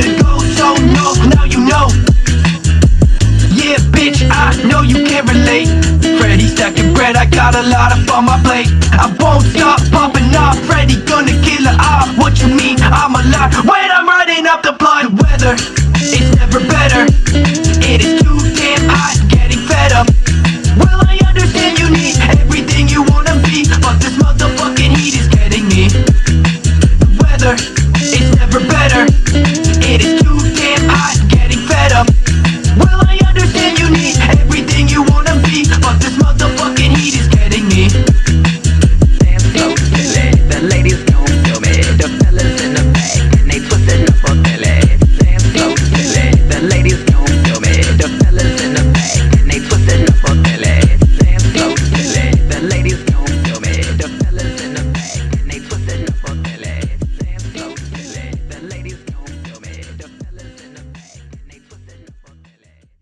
wanna go, so no, now you know. Yeah, bitch, I know you can't relate. Freddy stacking bread, I got a lot up on my plate. I won't stop popping off, Freddy gonna kill her off. What you mean, I'm alive when I'm riding up the blood weather.